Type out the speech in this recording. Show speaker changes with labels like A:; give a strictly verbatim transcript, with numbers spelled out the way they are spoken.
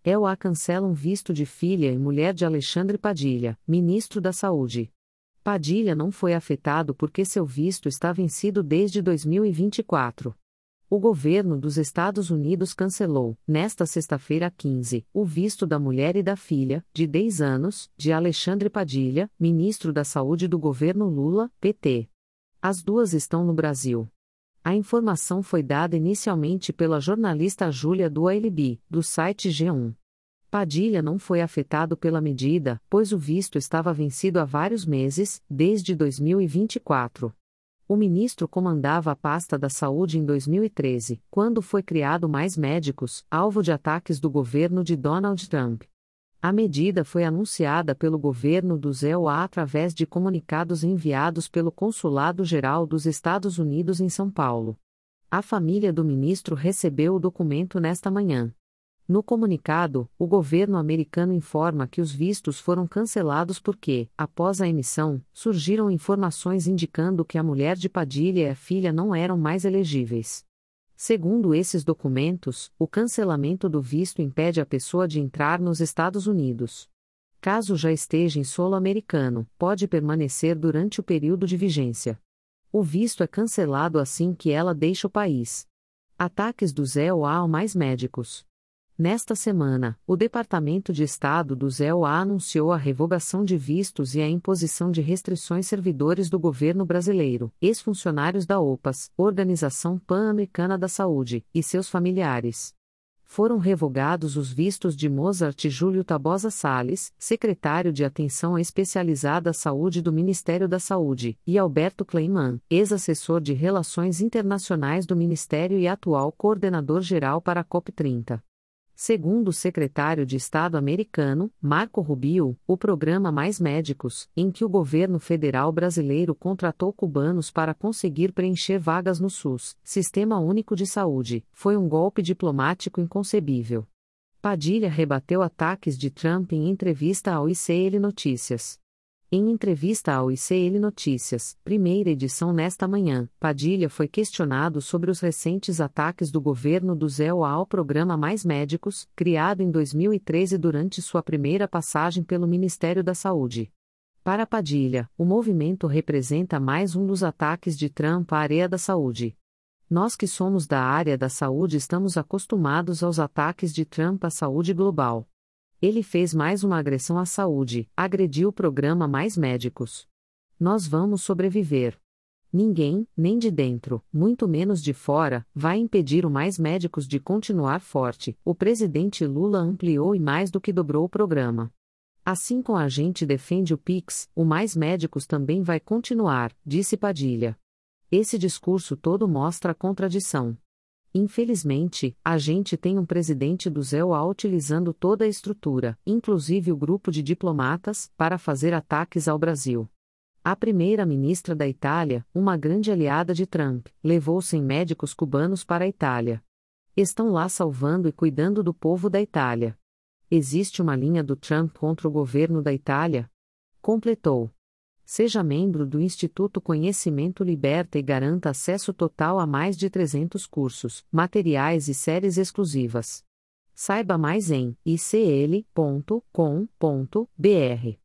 A: E U A cancela um visto de filha e mulher de Alexandre Padilha, ministro da Saúde. Padilha não foi afetado porque seu visto está vencido desde dois mil e vinte e quatro. O governo dos Estados Unidos cancelou, nesta sexta-feira quinze, o visto da mulher e da filha, de dez anos, de Alexandre Padilha, ministro da Saúde do governo Lula, P T. As duas estão no Brasil. A informação foi dada inicialmente pela jornalista Júlia do Ailibi, do site G um. Padilha não foi afetado pela medida, pois o visto estava vencido há vários meses, desde dois mil e vinte e quatro. O ministro comandava a pasta da saúde em dois mil e treze, quando foi criado Mais Médicos, alvo de ataques do governo de Donald Trump. A medida foi anunciada pelo governo do E U A através de comunicados enviados pelo Consulado-Geral dos Estados Unidos em São Paulo. A família do ministro recebeu o documento nesta manhã. No comunicado, o governo americano informa que os vistos foram cancelados porque, após a emissão, surgiram informações indicando que a mulher de Padilha e a filha não eram mais elegíveis. Segundo esses documentos, o cancelamento do visto impede a pessoa de entrar nos Estados Unidos. Caso já esteja em solo americano, pode permanecer durante o período de vigência. O visto é cancelado assim que ela deixa o país. Ataques dos E U A ao Mais Médicos. Nesta semana, o Departamento de Estado dos E U A anunciou a revogação de vistos e a imposição de restrições servidores do governo brasileiro, ex-funcionários da O P A S, Organização Pan-Americana da Saúde, e seus familiares. Foram revogados os vistos de Mozart Júlio Tabosa Salles, secretário de Atenção Especializada à Saúde do Ministério da Saúde, e Alberto Kleiman, ex-assessor de Relações Internacionais do Ministério e atual coordenador-geral para a COP trinta. Segundo o secretário de Estado americano, Marco Rubio, o programa Mais Médicos, em que o governo federal brasileiro contratou cubanos para conseguir preencher vagas no SUS, Sistema Único de Saúde, foi um golpe diplomático inconcebível. Padilha rebateu ataques de Trump em entrevista ao I C L Notícias. Em entrevista ao I C L Notícias, primeira edição nesta manhã, Padilha foi questionado sobre os recentes ataques do governo do E U A ao programa Mais Médicos, criado em dois mil e treze durante sua primeira passagem pelo Ministério da Saúde. Para Padilha, o movimento representa mais um dos ataques de Trump à área da saúde. Nós que somos da área da saúde estamos acostumados aos ataques de Trump à saúde global. Ele fez mais uma agressão à saúde, agrediu o programa Mais Médicos. Nós vamos sobreviver. Ninguém, nem de dentro, muito menos de fora, vai impedir o Mais Médicos de continuar forte. O presidente Lula ampliou e mais do que dobrou o programa. Assim como a gente defende o Pix, o Mais Médicos também vai continuar, disse Padilha. Esse discurso todo mostra a contradição. Infelizmente, a gente tem um presidente do E U A utilizando toda a estrutura, inclusive o grupo de diplomatas, para fazer ataques ao Brasil. A primeira-ministra da Itália, uma grande aliada de Trump, levou cem médicos cubanos para a Itália. Estão lá salvando e cuidando do povo da Itália. Existe uma linha do Trump contra o governo da Itália? Completou. Seja membro do Instituto Conhecimento Liberta e garanta acesso total a mais de trezentos cursos, materiais e séries exclusivas. Saiba mais em i c l ponto com ponto b r.